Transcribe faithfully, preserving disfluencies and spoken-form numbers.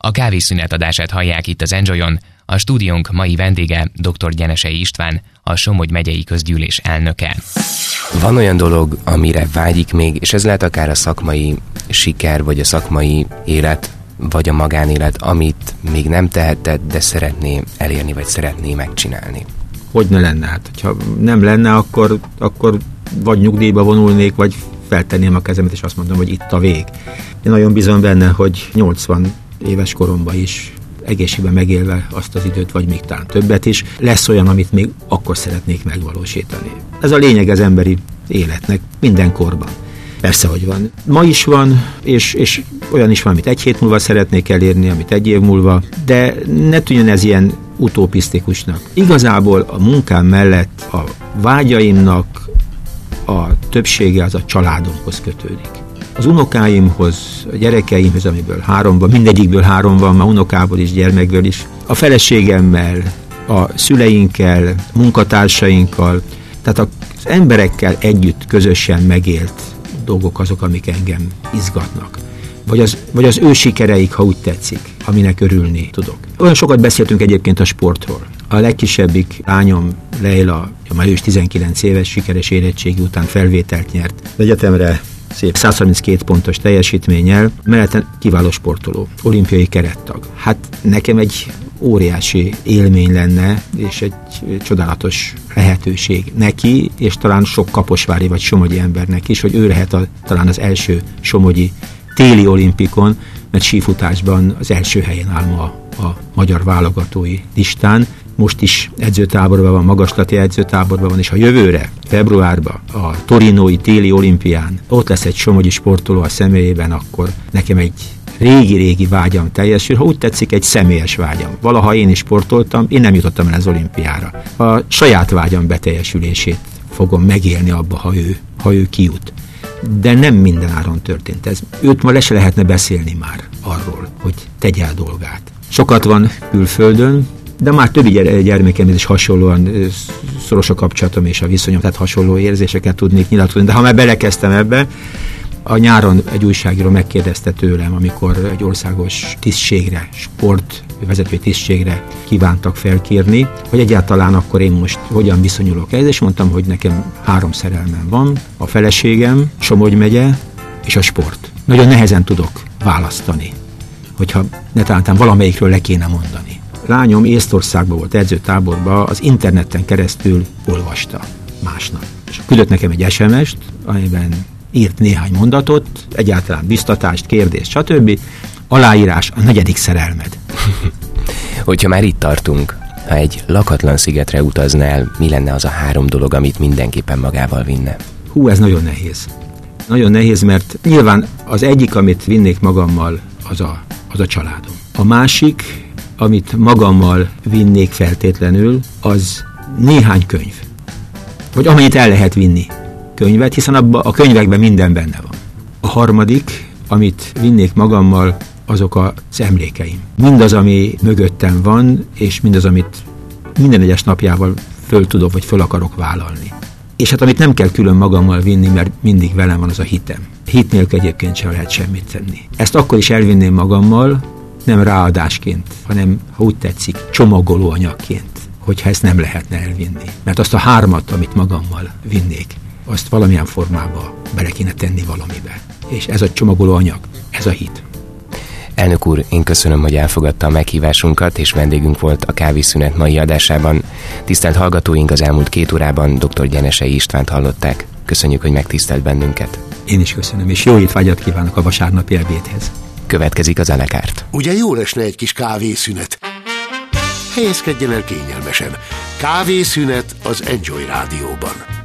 A kávészünet adását hallják itt az Enjoyon. A stúdiónk mai vendége dr. Gyenesei István, a Somogy megyei közgyűlés elnöke. Van olyan dolog, amire vágyik még, és ez lehet akár a szakmai siker, vagy a szakmai élet, vagy a magánélet, amit még nem tehetett, de szeretné elérni, vagy szeretné megcsinálni? Hogy ne lenne? Hát, ha nem lenne, akkor, akkor vagy nyugdíjba vonulnék, vagy feltenném a kezemet, és azt mondom, hogy itt a vég. Én nagyon bízom benne, hogy nyolcvan éves koromban is egészségben megélve azt az időt, vagy még talán többet is, lesz olyan, amit még akkor szeretnék megvalósítani. Ez a lényeg az emberi életnek minden korban. Persze, hogy van. Ma is van, és, és olyan is van, amit egy hét múlva szeretnék elérni, amit egy év múlva, de ne tűnjön ez ilyen utopisztikusnak. Igazából a munkám mellett a vágyaimnak a többsége az a családomhoz kötődik. Az unokáimhoz, a gyerekeimhez, amiből három van, mindegyikből három van, ma unokából is, gyermekből is, a feleségemmel, a szüleinkkel, munkatársainkkal, tehát az emberekkel együtt közösen megélt dolgok azok, amik engem izgatnak. Vagy az, vagy az ő sikereik, ha úgy tetszik, aminek örülni tudok. Olyan sokat beszéltünk egyébként a sportról. A legkisebbik lányom, Leila, már ő is tizenkilenc éves, sikeres érettségi után felvételt nyert egyetemre, szép száz harminckét pontos teljesítménnyel, mellette kiváló sportoló, olimpiai kerettag. Hát nekem egy óriási élmény lenne, és egy csodálatos lehetőség neki, és talán sok kaposvári vagy somogyi embernek is, hogy ő lehet a, talán az első somogyi téli olimpikon, mert sífutásban az első helyen áll ma a magyar válogatói listán. Most is edzőtáborban van, magaslati edzőtáborban van, és ha jövőre, februárban a torinói téli olimpián ott lesz egy somogyi sportoló a személyében, akkor nekem egy régi-régi vágyam teljesül, ha úgy tetszik, egy személyes vágyam. Valaha én is sportoltam, én nem jutottam el az olimpiára. A saját vágyam beteljesülését fogom megélni abba, ha ő, ha ő kijut. De nem minden áron történt ez. Őt ma le se lehetne beszélni már arról, hogy tegye a dolgát. Sokat van külföldön, de már többi gyermekem is hasonlóan szoros a kapcsolatom és a viszonyom, tehát hasonló érzéseket tudnék nyilatkozni. De ha már belekezdtem ebbe, a nyáron egy újságíró megkérdezte tőlem, amikor egy országos tisztségre, sportvezetői tisztségre kívántak felkérni, hogy egyáltalán akkor én most hogyan viszonyulok ehhez, és mondtam, hogy nekem három szerelmem van, a feleségem, Somogy megye és a sport. Nagyon nehezen tudok választani, hogyha netántán valamelyikről le kéne mondani. Lányom Észtországban volt edzőtáborban, az interneten keresztül olvasta másnap. És küldött nekem egy es em est, amiben írt néhány mondatot, egyáltalán biztatást, kérdést, stb. Aláírás, a negyedik szerelmed. Hogyha már itt tartunk, ha egy lakatlan szigetre utaznál, mi lenne az a három dolog, amit mindenképpen magával vinne? Hú, ez nagyon nehéz. Nagyon nehéz, mert nyilván az egyik, amit vinnék magammal, az a, az a családom. A másik, amit magammal vinnék feltétlenül, az néhány könyv. Vagy amennyit el lehet vinni könyvet, hiszen abba a könyvekben minden benne van. A harmadik, amit vinnék magammal, azok az emlékeim. Mindaz, ami mögöttem van, és mindaz, amit minden egyes napjával föl tudok, vagy föl akarok vállalni. És hát amit nem kell külön magammal vinni, mert mindig velem van, az a hitem. Hit nélkül egyébként sem lehet semmit tenni. Ezt akkor is elvinném magammal, nem ráadásként, hanem, ha úgy tetszik, csomagolóanyagként, hogyha ezt nem lehetne elvinni. Mert azt a hármat, amit magammal vinnék, azt valamilyen formába bele kéne tenni valamibe. És ez a csomagolóanyag, ez a hit. Elnök úr, én köszönöm, hogy elfogadta a meghívásunkat, és vendégünk volt a Kávészünet mai adásában. Tisztelt hallgatóink, az elmúlt két órában dr. Gyenesei Istvánt hallották. Köszönjük, hogy megtisztelt bennünket. Én is köszönöm, és jó étvágyat kívánok a vasárnapi ebédhez. Következik az Alekárt. Ugye jól esne egy kis kávészünet? Helyezkedjen el kényelmesen. Kávészünet az Enjoy Rádióban.